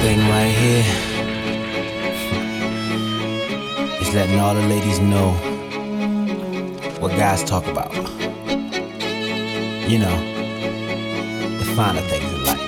thing right here is letting all the ladies know what guys talk about. You know, the finer things in life.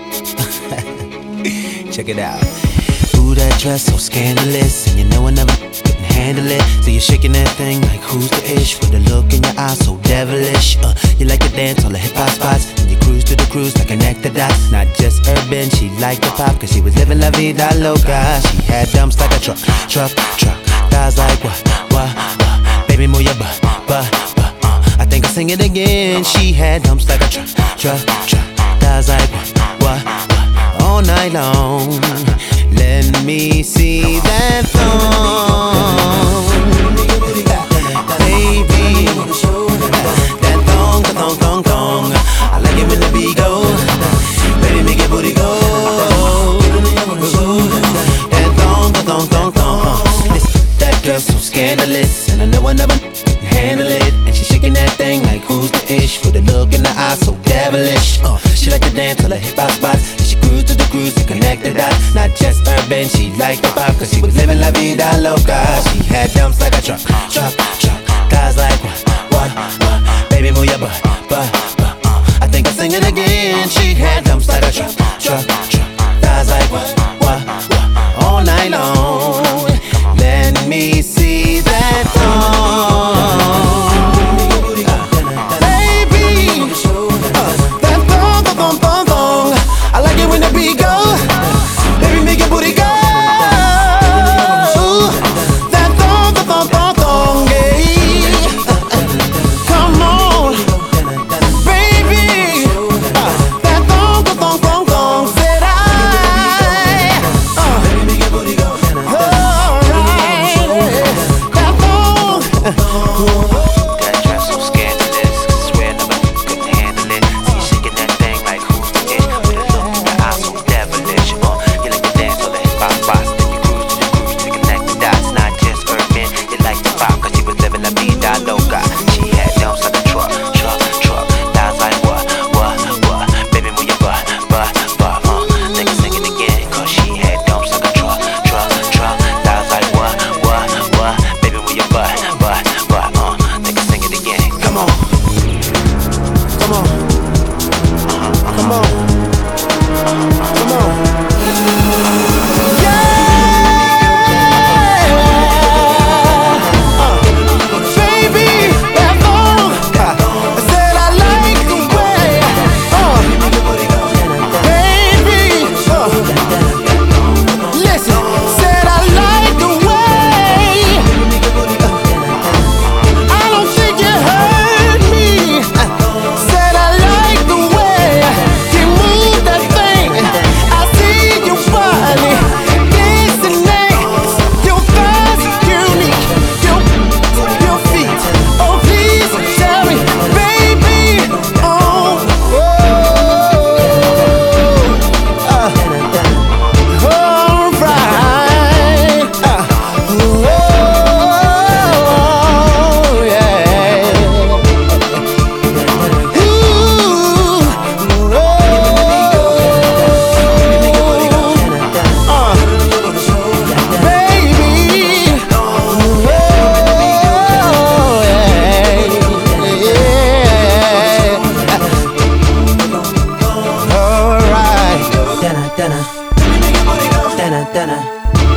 Check it out. Ooh, that dress so scandalous, and you know I never couldn't handle it. So you're shaking that thing like who's the ish, with a look in your eyes so devilish. You like to dance on the hip hop spots, and you cruise to the cruise like connect the dots. Not just urban, she liked the pop, cause she was living la vida loca. She had dumps like a truck. Thighs like what? Baby, move your butt. I think I'll sing it again. She had dumps like a truck. Thighs like what? All night long. Let me see that thong, baby. That thong. I like it when the beat go. Baby, make your booty go. That thong. That girl's so scandalous, and I know I never handle it. And she's shaking that thing like who's the ish, with a look in the eye so devilish. She like to dance till her hip hop spots. She cruise to the cruise to connect the dots. Not just urban, she liked the pop, cause she was living la vida loca. She had dumps like a truck. Thighs like what? Baby, move your butt. I think I'll sing it again. She had dumps like a truck. Thighs like what? All night long. Let me see that thong, baby. That thong. I like it when the beat go. Baby, make your booty go. That thong, yeah. Come on, baby. That thong, said I. Baby, make your booty go. That dress so scandalous, swear never couldn't handle it. See you shaking that thing like who's the ish, with a look in your eyes so devilish. You like to dance on the hip hop spots, then you cruise to connect the dots. Not just urban, you like the pop, cause she was living la vida loca. She had dumps like a truck. Thighs like what? Baby, move your butt. They can sing it again, cause she had dumps like a truck. Thighs like what? Baby, move your butt. They can sing it again. Come on. Dana.